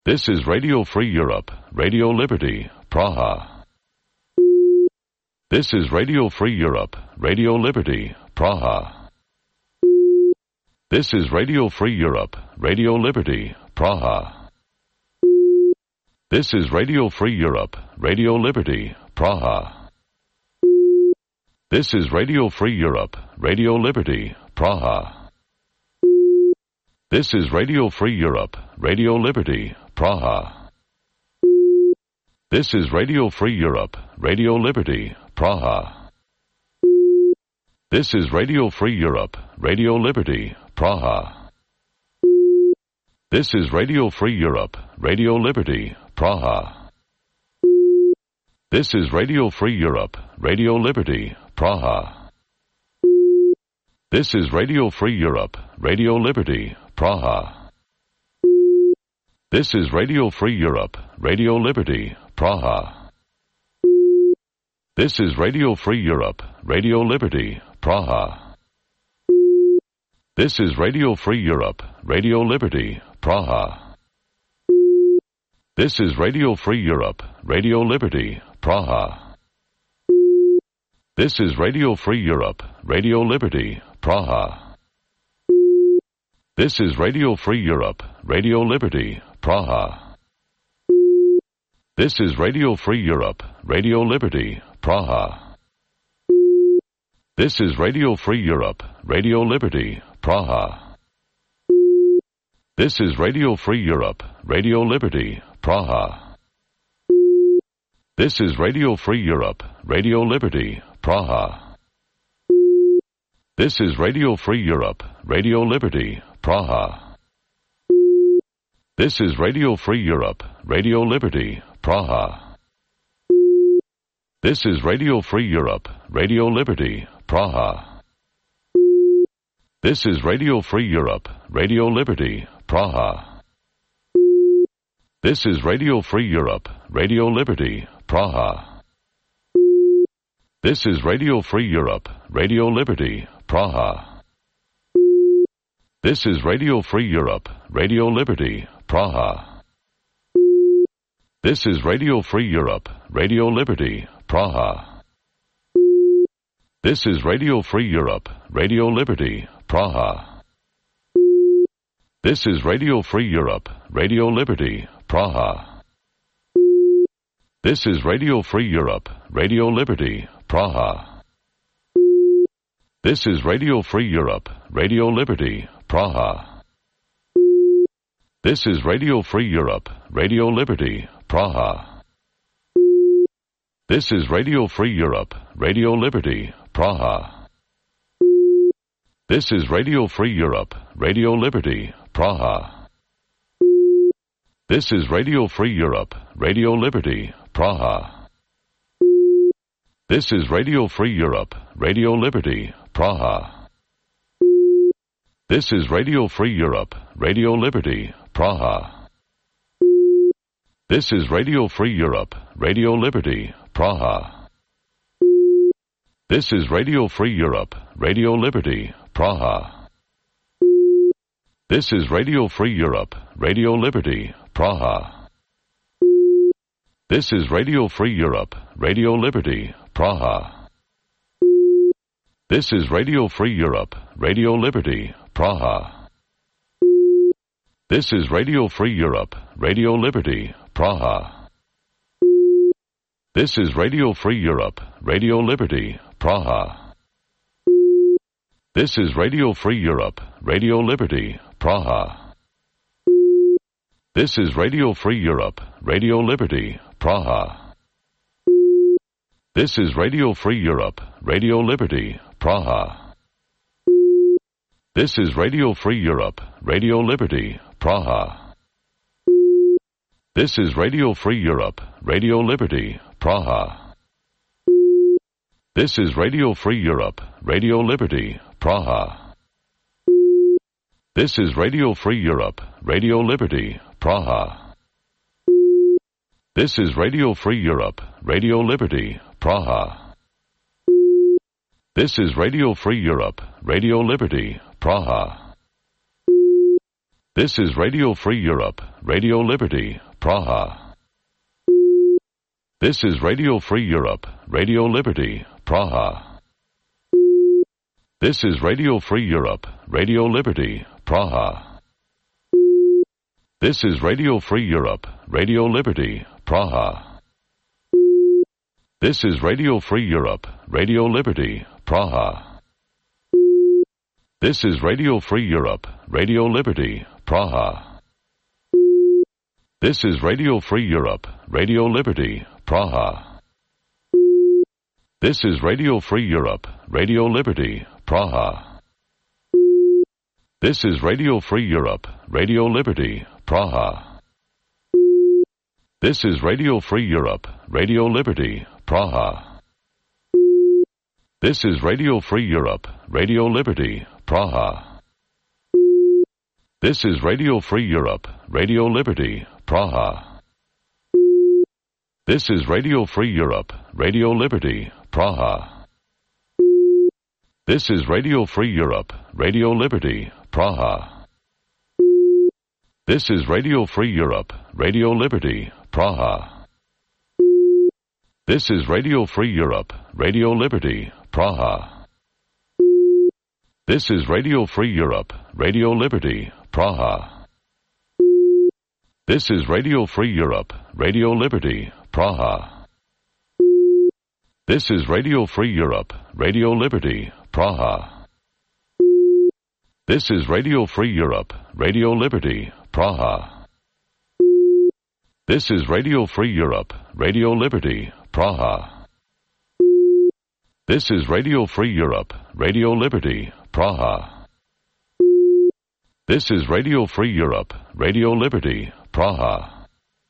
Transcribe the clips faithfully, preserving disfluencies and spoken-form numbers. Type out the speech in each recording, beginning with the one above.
This is Radio Free Europe, Radio Liberty, Praha. This is Radio Free Europe, Radio Liberty, Praha. This is Radio Free Europe, Radio Liberty, Praha. This is Radio Free Europe, Radio Liberty, Praha. This is Radio Free Europe, Radio Liberty, Praha. This is Radio Free Europe, Radio Liberty, Praha. This is Radio Free Europe, Radio Liberty, Praha. This is Radio Free Europe, Radio Liberty, Praha. This is Radio Free Europe, Radio Liberty, Praha. This is Radio Free Europe, Radio Liberty, Praha. This is Radio Free Europe, Radio Liberty, Praha. This is Radio Free Europe, Radio Liberty, Praha. This is Radio Free Europe, Radio Liberty, Praha. This is Radio Free Europe, Radio Liberty, Praha. This is Radio Free Europe, Radio Liberty, Praha. This is Radio Free Europe, Radio Liberty, Praha. This is Radio Free Europe, Radio Liberty, Praha. This is Radio Free Europe, Radio Liberty, Praha. This is Radio Free Europe, Radio Liberty, Praha. This is Radio Free Europe, Radio Liberty, Praha. This is Radio Free Europe, Radio Liberty, Praha. This is Radio Free Europe, Radio Liberty, Praha. This is Radio Free Europe, Radio Liberty, Praha. This is Radio Free Europe, Radio Liberty, Praha. This is Radio Free Europe, Radio Liberty, Praha. This is Radio Free Europe, Radio Liberty, Praha. This is Radio Free Europe, Radio Liberty, Praha. This is Radio Free Europe, Radio Liberty, Praha. This is Radio Free Europe, Radio Liberty, Praha. This is Radio Free Europe, Radio Liberty, Praha. This is Radio Free Europe, Radio Liberty, Praha. This is Radio Free Europe, Radio Liberty, Praha. This is Radio Free Europe, Radio Liberty, Praha. This is Radio Free Europe, Radio Liberty, Praha. This is Radio Free Europe, Radio Liberty, Praha. This is Radio Free Europe, Radio Liberty, Praha. This is Radio Free Europe, Radio Liberty, Praha. This is Radio Free Europe, Radio Liberty, Praha. This is Radio Free Europe, Radio Liberty, Praha. This is Radio Free Europe, Radio Liberty, Praha. This is Radio Free Europe, Radio Liberty, Praha. This is Radio Free Europe, Radio Liberty, Praha. This is Radio Free Europe, Radio Liberty, Praha. This is Radio Free Europe, Radio Liberty, Praha. This is Radio Free Europe, Radio Liberty, Praha. This is Radio Free Europe, Radio Liberty, Praha. This is Radio Free Europe, Radio Liberty, Praha. This is Radio Free Europe, Radio Liberty, Praha. This is Radio Free Europe, Radio Liberty, Praha. This is Radio Free Europe, Radio Liberty, Praha. This is Radio Free Europe, Radio Liberty, Praha. This is Radio Free Europe, Radio Liberty, Praha. This is Radio Free Europe, Radio Liberty, Praha. This is Radio Free Europe, Radio Liberty, Praha. This is Radio Free Europe, Radio Liberty, Praha. This is Radio Free Europe, Radio Liberty, Praha. This is Radio Free Europe, Radio Liberty, Praha. This is Radio Free Europe, Radio Liberty, Praha. This is Radio Free Europe, Radio Liberty, Praha. This is Radio Free Europe, Radio Liberty, Praha. This is Radio Free Europe, Radio Liberty, Praha. This is Radio Free Europe, Radio Liberty, Praha. This is Radio Free Europe, Radio Liberty, Praha. This is Radio Free Europe, Radio Liberty, Praha. This is Radio Free Europe, Radio Liberty, Praha. This is Radio Free Europe, Radio Liberty, Praha. This is Radio Free Europe, Radio Liberty, Praha. This is Radio Free Europe, Radio Liberty, Praha. This is Radio Free Europe, Radio Liberty, Praha. This is Radio Free Europe, Radio Liberty, Praha. This is Radio Free Europe, Radio Liberty, Praha. This is Radio Free Europe, Radio Liberty, Praha. This is Radio Free Europe, Radio Liberty, Praha. This is Radio Free Europe, Radio Liberty, Praha. This is Radio Free Europe, Radio Liberty, Praha. This is Radio Free Europe, Radio Liberty, Praha. This is Radio Free Europe, Radio Liberty, Praha. This is Radio Free Europe, Radio Liberty, Praha.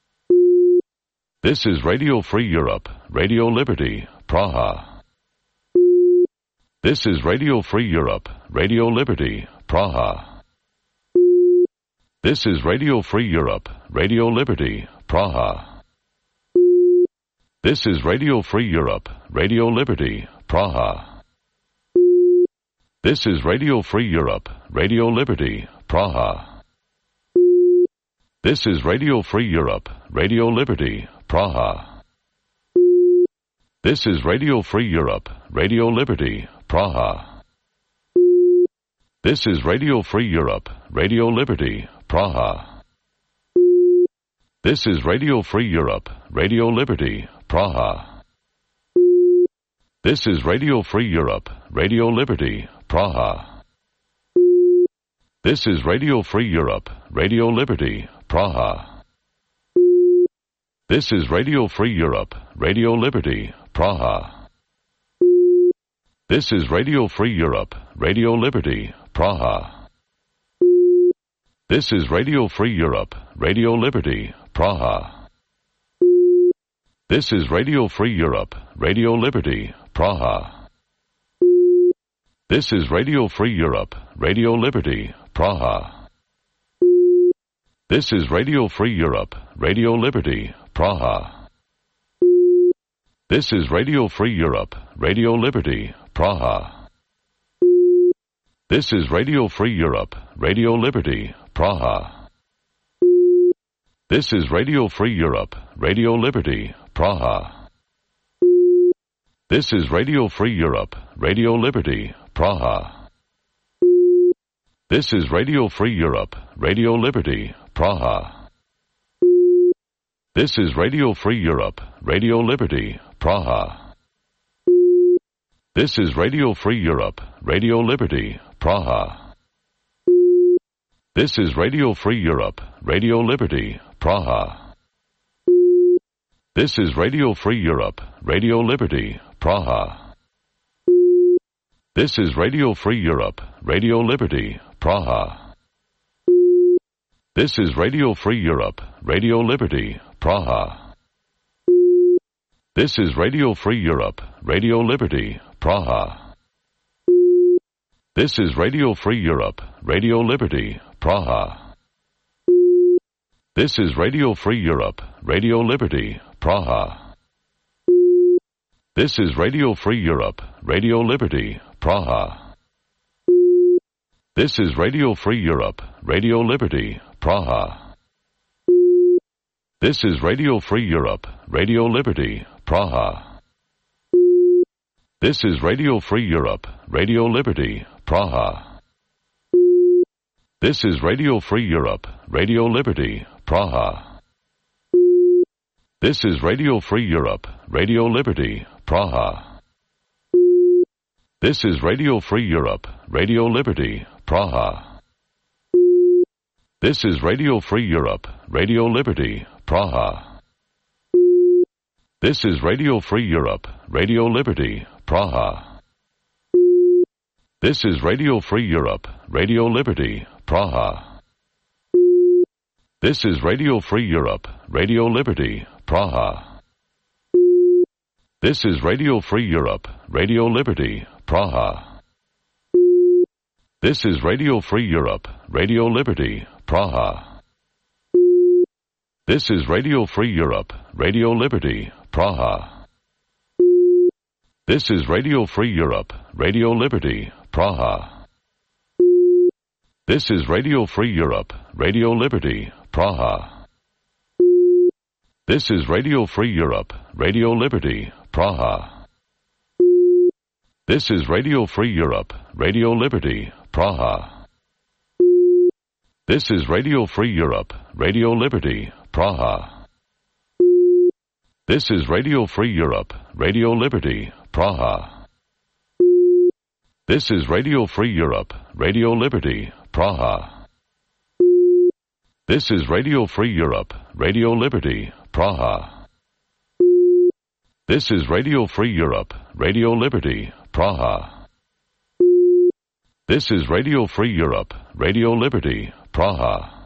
This is Radio Free Europe, Radio Liberty, Praha. This is Radio Free Europe, Radio Liberty, Praha. This is Radio Free Europe, Radio Liberty, Praha. This is Radio Free Europe, Radio Liberty, Praha. This is Radio Free Europe, Radio Liberty, Praha. This is Radio Free Europe, Radio Liberty, Praha. This is Radio Free Europe, Radio Liberty, Praha. This is Radio Free Europe, Radio Liberty, Praha. This is Radio Free Europe, Radio Liberty, Praha. This is Radio Free Europe, Radio Liberty, Praha. This is Radio Free Europe, Radio Liberty, Praha. This is Radio Free Europe, Radio Liberty, Praha. This is Radio Free Europe, Radio Liberty, Praha. This is Radio Free Europe, Radio Liberty, Praha. This is Radio Free Europe, Radio Liberty, Praha. This is Radio Free Europe, Radio Liberty, Praha. This is Radio Free Europe, Radio Liberty, Praha. This is Radio Free Europe, Radio Liberty, Praha. This is Radio Free Europe, Radio Liberty, Praha. This is Radio Free Europe, Radio Liberty, Praha. This is Radio Free Europe, Radio Liberty, Praha. This is Radio Free Europe, Radio Liberty, Praha. This is Radio Free Europe, Radio Liberty, Praha. This is Radio Free Europe, Radio Liberty, Praha. This is Radio Free Europe, Radio Liberty, Praha. This is Radio Free Europe, Radio Liberty, Praha. This is Radio Free Europe, Radio Liberty, Praha. This is Radio Free Europe, Radio Liberty, Praha. This is Radio Free Europe, Radio Liberty, Praha. This is Radio Free Europe, Radio Liberty, Praha. This is Radio Free Europe, Radio Liberty, Praha. This is Radio Free Europe, Radio Liberty, Praha. This is Radio Free Europe, Radio Liberty, Praha. This is Radio Free Europe, Radio Liberty, Praha. This is Radio Free Europe, Radio Liberty, Praha. This is Radio Free Europe, Radio Liberty, Praha. This is Radio Free Europe, Radio Liberty, Praha. This is Radio Free Europe, Radio Liberty, Praha. This is Radio Free Europe, Radio Liberty, Praha. This is Radio Free Europe, Radio Liberty, Praha. This is Radio Free Europe, Radio Liberty, Praha. This is Radio Free Europe, Radio Liberty, Praha. This is Radio Free Europe, Radio Liberty, Praha. This is Radio Free Europe, Radio Liberty, Praha. This is Radio Free Europe, Radio Liberty, Praha. This is Radio Free Europe, Radio Liberty, Praha. This is Radio Free Europe, Radio Liberty, Praha. This is Radio Free Europe, Radio Liberty, Praha. This is Radio Free Europe, Radio Liberty, Praha. This is Radio Free Europe, Radio Liberty, Praha. This is Radio Free Europe, Radio Liberty, Praha. This is Radio Free Europe, Radio Liberty, Praha. This is Radio Free Europe, Radio Liberty, Praha. This is Radio Free Europe, Radio Liberty, Praha. This is Radio Free Europe, Radio Liberty, Praha.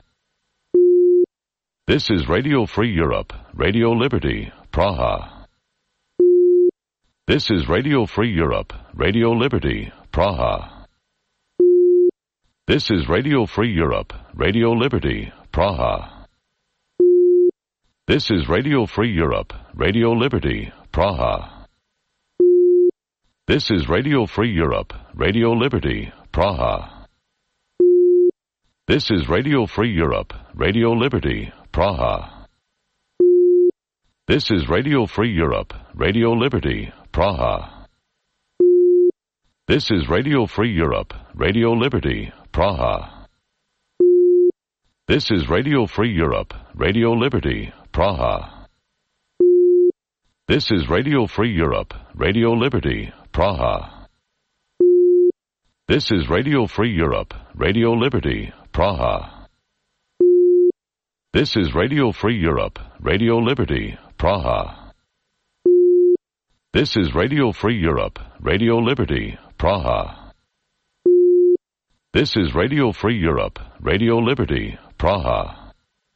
This is Radio Free Europe, Radio Liberty, Praha. This is Radio Free Europe, Radio Liberty, Praha. This is Radio Free Europe, Radio Liberty, Praha. This is Radio Free Europe, Radio Liberty, Praha. This is Radio Free Europe, Radio Liberty, Praha. This is Radio Free Europe, Radio Liberty, Praha. This is Radio Free Europe, Radio Liberty, Praha. This is Radio Free Europe, Radio Liberty, Praha. This is Radio Free Europe, Radio Liberty, Praha. This is Radio Free Europe, Radio Liberty, Praha. This is Radio Free Europe, Radio Liberty, Praha. This is Radio Free Europe, Radio Liberty, Praha. This is Radio Free Europe, Radio Liberty, Praha. This is Radio Free Europe, Radio Liberty, Praha.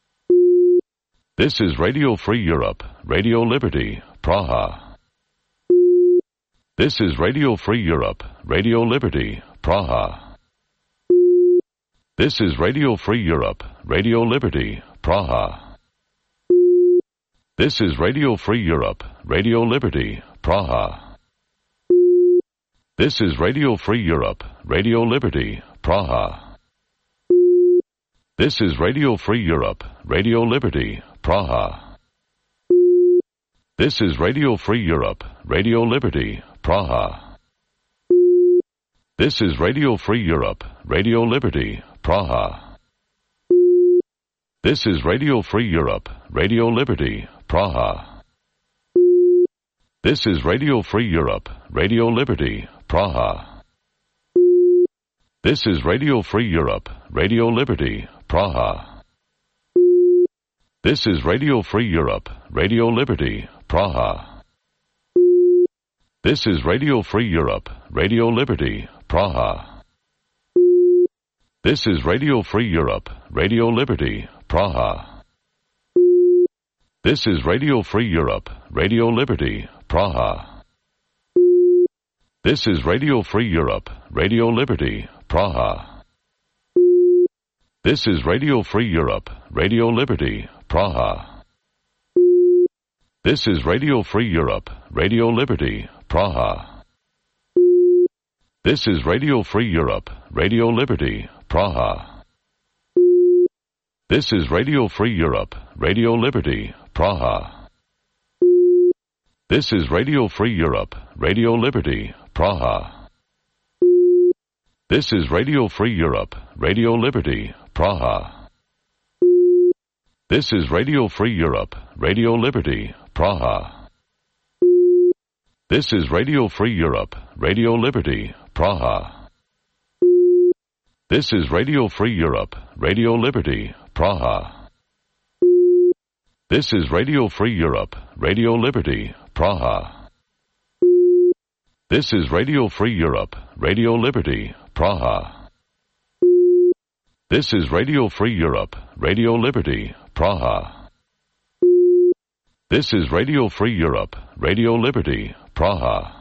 This is Radio Free Europe, Radio Liberty, Praha. This is Radio Free Europe, Radio Liberty, Praha. This is Radio Free Europe, Radio Liberty, Praha. This is Radio Free Europe, Radio Liberty, Praha. This is Radio Free Europe, Radio Liberty, Praha. This is Radio Free Europe, Radio Liberty, Praha. This is Radio Free Europe, Radio Liberty, Praha. This is Radio Free Europe, Radio Liberty, Praha. This is Radio Free Europe, Radio Liberty, Praha. This is Radio Free Europe, Radio Liberty, Praha. This is Radio Free Europe, Radio Liberty, Praha. This is Radio Free Europe, Radio Liberty, Praha. This is Radio Free Europe, Radio Liberty, Praha. This is Radio Free Europe, Radio Liberty, Praha. This is Radio Free Europe, Radio Liberty, Praha. This is Radio Free Europe, Radio Liberty, Praha. This is Radio Free Europe, Radio Liberty, Praha. This is Radio Free Europe, Radio Liberty, Praha. This is Radio Free Europe, Radio Liberty, Praha. This is Radio Free Europe, Radio Liberty, Praha. This is Radio Free Europe, Radio Liberty, Praha. This is Radio Free Europe, Radio Liberty, Praha. This is Radio Free Europe, Radio Liberty, Praha. This is Radio Free Europe, Radio Liberty, Praha. This is Radio Free Europe, Radio Liberty, Praha. This is Radio Free Europe, Radio Liberty, Praha. This is Radio Free Europe, Radio Liberty, Praha. This is Radio Free Europe, Radio Liberty, Praha. This is Radio Free Europe, Radio Liberty, Praha.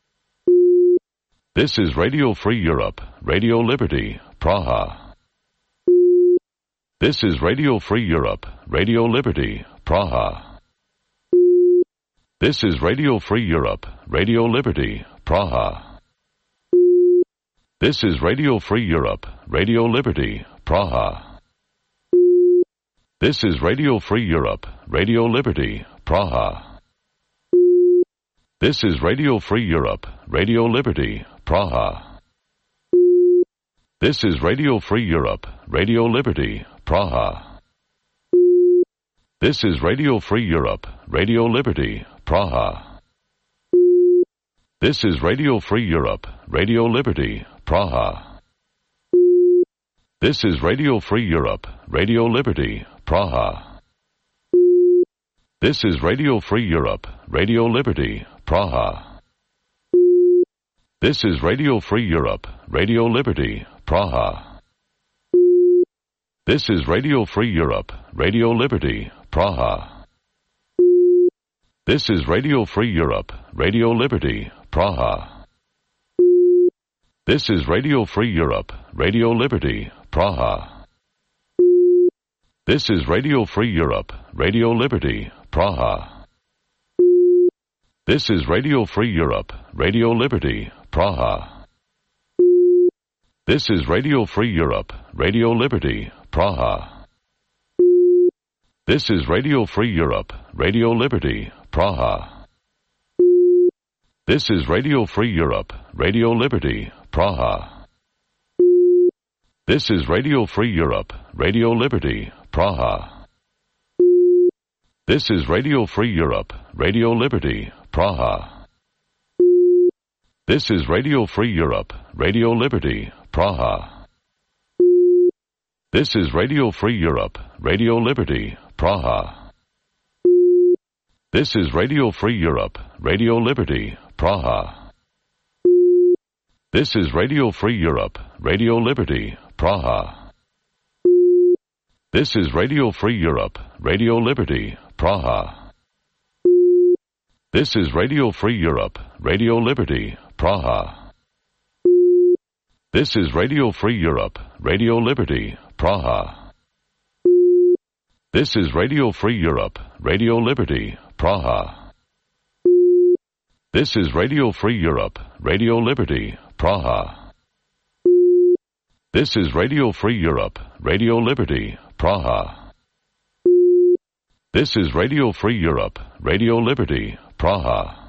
This is Radio Free Europe, Radio Liberty, Praha. This is Radio Free Europe, Radio Liberty, Praha. This is Radio Free Europe, Radio Liberty, Praha. This is Radio Free Europe, Radio Liberty, Praha. This is Radio Free Europe, Radio Liberty, Praha. This is Radio Free Europe, Radio Liberty, Praha. This is Radio Free Europe, Radio Liberty, Praha. This is Radio Free Europe, Radio Liberty, Praha. This is Radio Free Europe, Radio Liberty, Praha. This is Radio Free Europe, Radio Liberty, Praha. This is Radio Free Europe, Radio Liberty, Praha. This is Radio Free Europe, Radio Liberty, Praha. This is Radio Free Europe, Radio Liberty, Praha. This is Radio Free Europe, Radio Liberty, Praha. This is Radio Free Europe, Radio Liberty, Praha. This is Radio Free Europe, Radio Liberty, Praha. This is Radio Free Europe, Radio Liberty, Praha. This is Radio Free Europe, Radio Liberty, Praha. This is Radio Free Europe, Radio Liberty, Praha. This is Radio Free Europe, Radio Liberty, Praha. This is Radio Free Europe, Radio Liberty, Praha. This is Radio Free Europe, Radio Liberty, Praha. This is Radio Free Europe, Radio Liberty, Praha. This is Radio Free Europe, Radio Liberty, Praha. This is Radio Free Europe, Radio Liberty, Praha. This is Radio Free Europe, Radio Liberty, Praha. This is Radio Free Europe, Radio Liberty, Praha. This is Radio Free Europe, Radio Liberty, Praha. This is Radio Free Europe, Radio Liberty, Praha. This is Radio Free Europe, Radio Liberty, Praha. This is Radio Free Europe, Radio Liberty, Praha. This is Radio Free Europe, Radio Liberty, Praha. This is Radio Free Europe, Radio Liberty, Praha.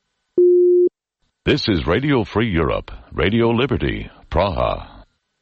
This is Radio Free Europe, Radio Liberty, Praha.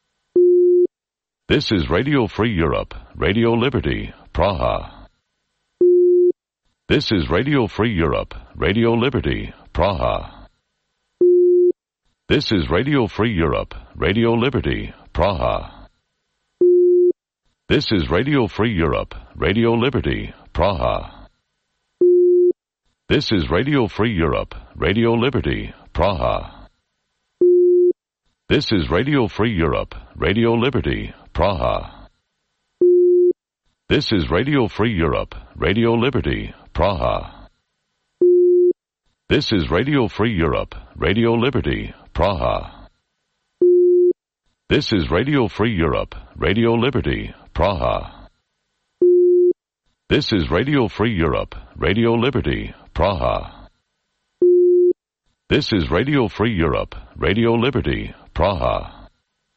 This is Radio Free Europe, Radio Liberty, Praha. This is Radio Free Europe, Radio Liberty, Praha. This is Radio Free Europe, Radio Liberty, Praha. This is Radio Free Europe, Radio Liberty, Praha. This is Radio Free Europe, Radio Liberty, Praha. This is Radio Free Europe, Radio Liberty, Praha. This is Radio Free Europe, Radio Liberty, Praha. This is Radio Free Europe, Radio Liberty, Praha. This is Radio Free Europe, Radio Liberty, Praha. This is Radio Free Europe, Radio Liberty, Praha. This is Radio Free Europe, Radio Liberty, Praha.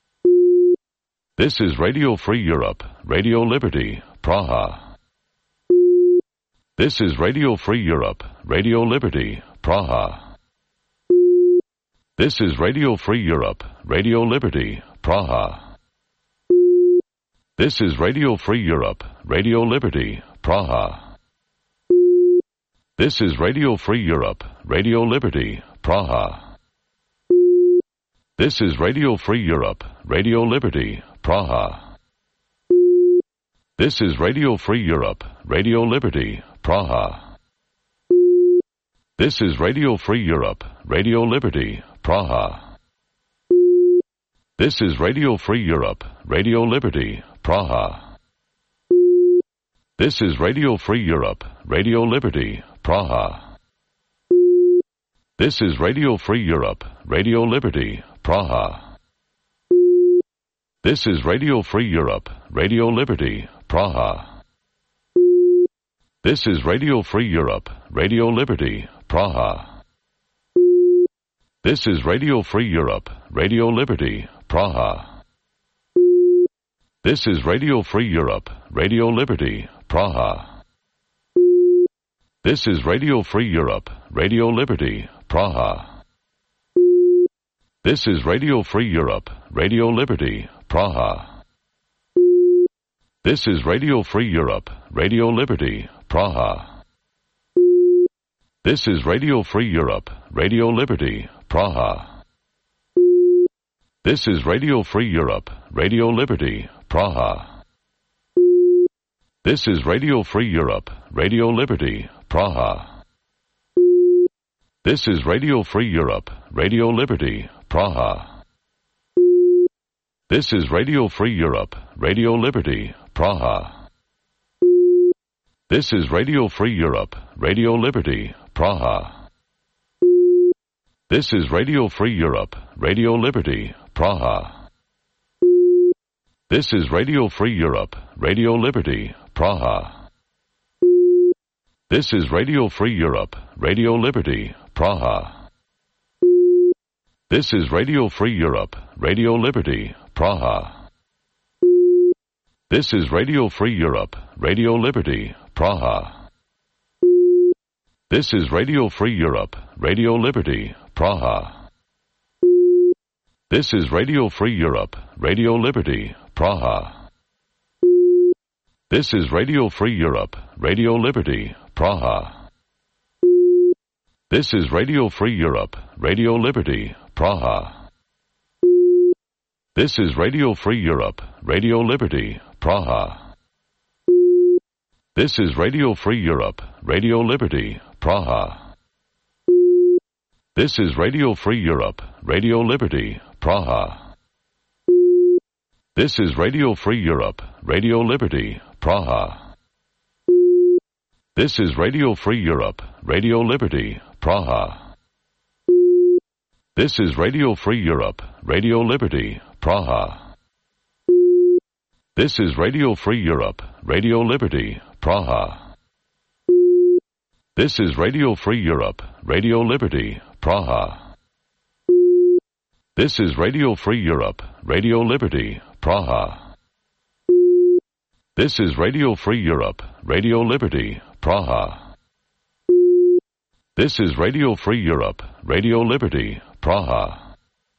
This is Radio Free Europe, Radio Liberty, Praha. This is Radio Free Europe, Radio Liberty, Praha. This is Radio Free Europe, Radio Liberty, Praha. This is Radio Free Europe, Radio Liberty, Praha. This is Radio Free Europe, Radio Liberty, Praha. This is Radio Free Europe, Radio Liberty, Praha. This is Radio Free Europe, Radio Liberty, Praha. This is Radio Free Europe, Radio Liberty, Praha. This is Radio Free Europe, Radio Liberty, Praha. This is Radio Free Europe, Radio Liberty, Praha. This is Radio Free Europe, Radio Liberty, Praha. This is Radio Free Europe, Radio Liberty, Praha. This is Radio Free Europe, Radio Liberty, Praha. This is Radio Free Europe, Radio Liberty, Praha. This is Radio Free Europe, Radio Liberty, Praha. This is Radio Free Europe, Radio Liberty, Praha. This is Radio Free Europe, Radio Liberty, Praha. This is Radio Free Europe, Radio Liberty, Praha. This is Radio Free Europe, Radio Liberty, Praha. This is Radio Free Europe, Radio Liberty, Praha. This is Radio Free Europe, Radio Liberty, Praha. This is Radio Free Europe, Radio Liberty, Praha. This is Radio Free Europe, Radio Liberty, Praha. This is Radio Free Europe, Radio Liberty, Praha. This is Radio Free Europe, Radio Liberty, Praha. This is Radio Free Europe, Radio Liberty, Praha. This is Radio Free Europe, Radio Liberty, Praha. This is Radio Free Europe, Radio Liberty, Praha. This is Radio Free Europe, Radio Liberty, Praha. This is Radio Free Europe, Radio Liberty, Praha. This is Radio Free Europe, Radio Liberty, Praha. This is Radio Free Europe, Radio Liberty, Praha. This is Radio Free Europe, Radio Liberty, Praha. This is Radio Free Europe, Radio Liberty, Praha. This is Radio Free Europe, Radio Liberty, Praha. This is Radio Free Europe, Radio Liberty, Praha. This is Radio Free Europe, Radio Liberty, Praha. This is Radio Free Europe, Radio Liberty, Praha. This is Radio Free Europe, Radio Liberty, Praha. This is Radio Free Europe, Radio Liberty, Praha. This is Radio Free Europe, Radio Liberty, Praha. This is Radio Free Europe, Radio Liberty, Praha. This is Radio Free Europe, Radio Liberty, Praha. This is Radio Free Europe, Radio Liberty, Praha.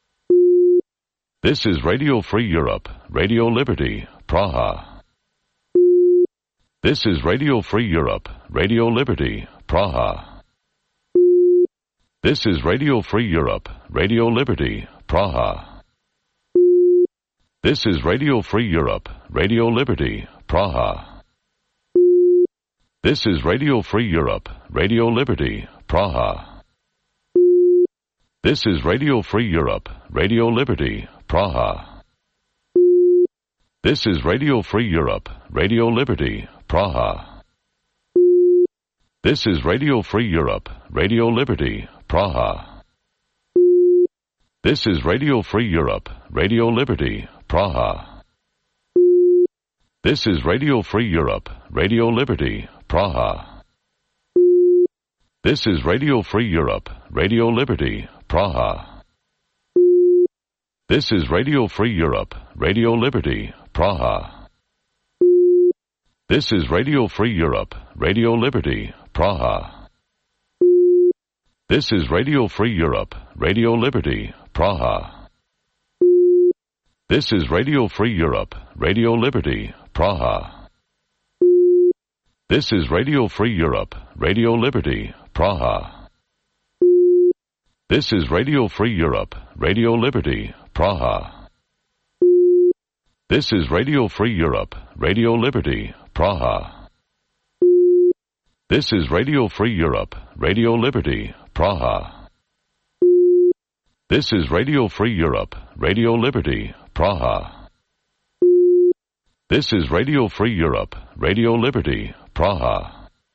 This is Radio Free Europe, Radio Liberty, Praha. This is Radio Free Europe, Radio Liberty, Praha. This is Radio Free Europe, Radio Liberty, Praha. This is Radio Free Europe, Radio Liberty, Praha. This is Radio Free Europe, Radio Liberty, Praha. This is Radio Free Europe, Radio Liberty, Praha. This is Radio Free Europe, Radio Liberty, Praha. This is Radio Free Europe, Radio Liberty, Praha. This is Radio Free Europe, Radio Liberty, Praha. This is Radio Free Europe, Radio Liberty, Praha. This is Radio Free Europe, Radio Liberty, Praha. This is Radio Free Europe, Radio Liberty, Praha. This is Radio Free Europe, Radio Liberty, Praha. This is Radio Free Europe, Radio Liberty, Praha. This is Radio Free Europe, Radio Liberty, Praha. This is Radio Free Europe, Radio Liberty, Praha. This is Radio Free Europe, Radio Liberty, Praha. This is Radio Free Europe, Radio Liberty, Praha. This is Radio Free Europe, Radio Liberty, Praha. This is Radio Free Europe, Radio Liberty, Praha. This is Radio Free Europe, Radio Liberty, Praha.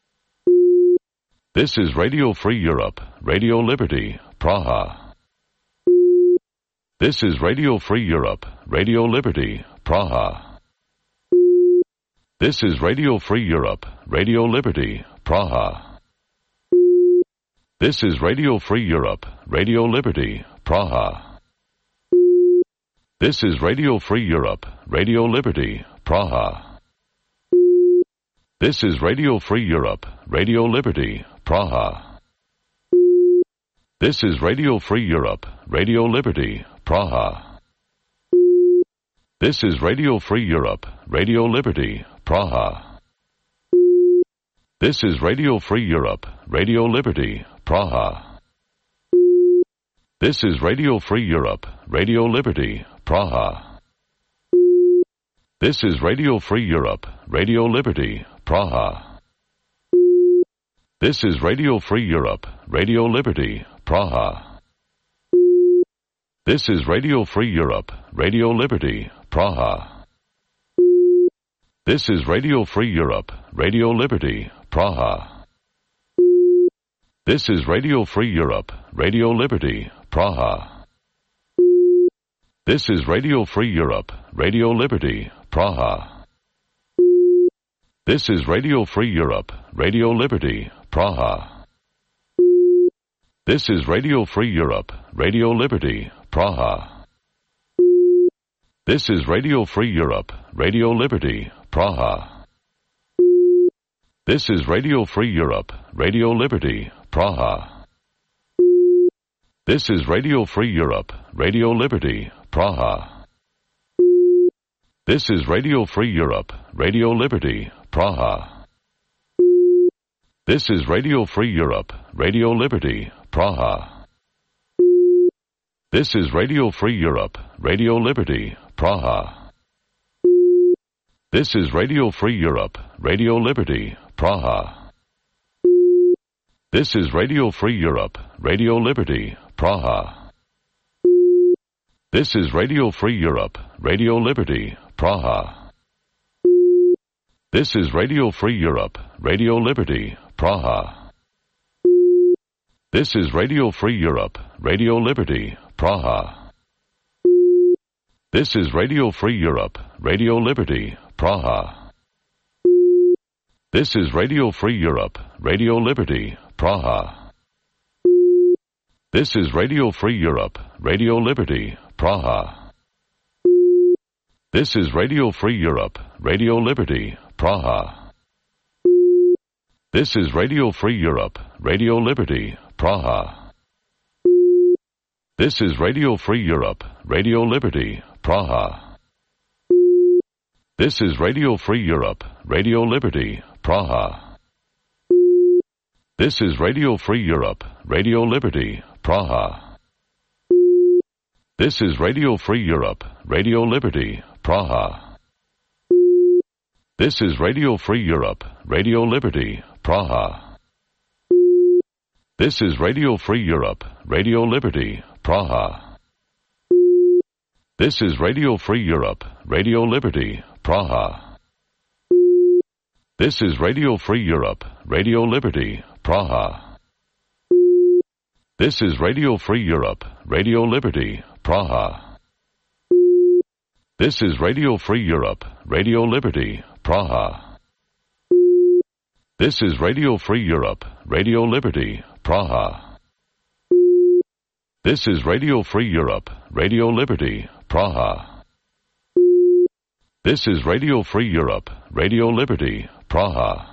This is Radio Free Europe, Radio Liberty, Praha. This is Radio Free Europe, Radio Liberty, Praha. This is Radio Free Europe, Radio Liberty, Praha. This is Radio Free Europe, Radio Liberty, Praha. This is Radio Free Europe, Radio Liberty, Praha. This is Radio Free Europe, Radio Liberty, Praha. This is Radio Free Europe, Radio Liberty, Praha. This is Radio Free Europe, Radio Liberty, Praha. This is Radio Free Europe, Radio Liberty, Praha. This is Radio Free Europe, Radio Liberty, Praha. This is Radio Free Europe, Radio Liberty, Praha. This is Radio Free Europe, Radio Liberty, Praha. This is Radio Free Europe, Radio Liberty, Praha. This is Radio Free Europe, Radio Liberty, Praha. This is Radio Free Europe, Radio Liberty, Praha. This is Radio Free Europe, Radio Liberty, Praha. This is Radio Free Europe, Radio Liberty, Praha. This is Radio Free Europe, Radio Liberty, Praha. This is Radio Free Europe, Radio Liberty, Praha. This is Radio Free Europe, Radio Liberty, Praha. This is Radio Free Europe, Radio Liberty, Praha. This is Radio Free Europe, Radio Liberty, Praha. This is Radio Free Europe, Radio Liberty, Praha. This is Radio Free Europe, Radio Liberty, Praha. This is Radio Free Europe, Radio Liberty, Praha. This is Radio Free Europe, Radio Liberty, Praha. This is Radio Free Europe, Radio Liberty, Praha. This is Radio Free Europe, Radio Liberty, Praha. This is Radio Free Europe, Radio Liberty, Praha. This is Radio Free Europe, Radio Liberty, Praha. This is Radio Free Europe, Radio Liberty, Praha. This is Radio Free Europe, Radio Liberty, Praha. This is Radio Free Europe, Radio Liberty, Praha. This is Radio Free Europe, Radio Liberty, Praha. This is Radio Free Europe, Radio Liberty, Praha. This is Radio Free Europe, Radio Liberty, Praha. This is Radio Free Europe, Radio Liberty, Praha. This is Radio Free Europe, Radio Liberty, Praha. This is Radio Free Europe, Radio Liberty, Praha. This is Radio Free Europe, Radio Liberty, Praha. This is Radio Free Europe, Radio Liberty, Praha. This is Radio Free Europe, Radio Liberty, Praha. This is Radio Free Europe, Radio Liberty, Praha. This is Radio Free Europe, Radio Liberty, Praha. This is Radio Free Europe, Radio Liberty, Praha. This is Radio Free Europe, Radio Liberty, Praha. This is Radio Free Europe, Radio Liberty, Praha.